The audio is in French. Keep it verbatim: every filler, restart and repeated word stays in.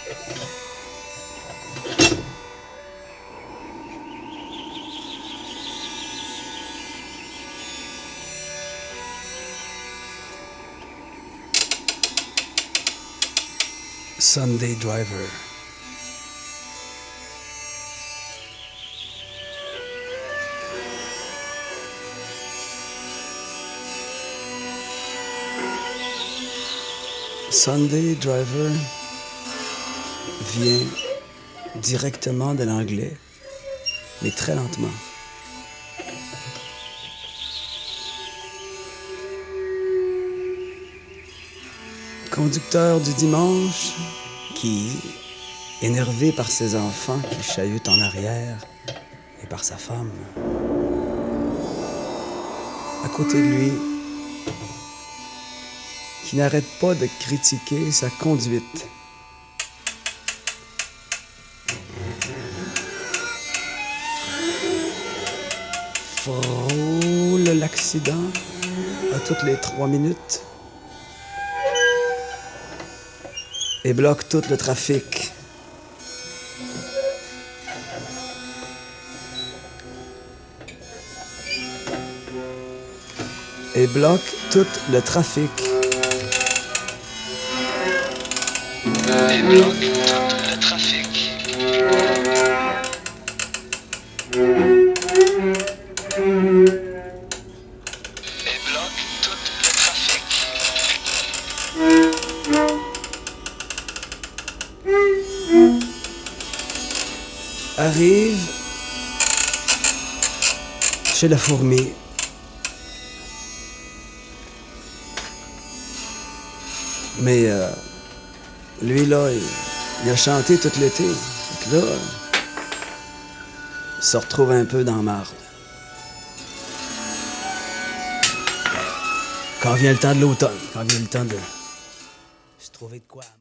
Sunday Driver. Sunday Driver vient directement de l'anglais, mais très lentement. Conducteur du dimanche qui, énervé par ses enfants qui chahutent en arrière et par sa femme, à côté de lui, qui n'arrête pas de critiquer sa conduite. Frôle l'accident à toutes les trois minutes et bloque tout le trafic. Et bloque tout le trafic. Et bloque tout le trafic. Et bloque tout le trafic. Arrive chez la fourmi. Mais euh, lui, là, il, il a chanté tout l'été. Puis là, il se retrouve un peu dans la marde. Quand vient le temps de l'automne, quand vient le temps de se trouver de quoi.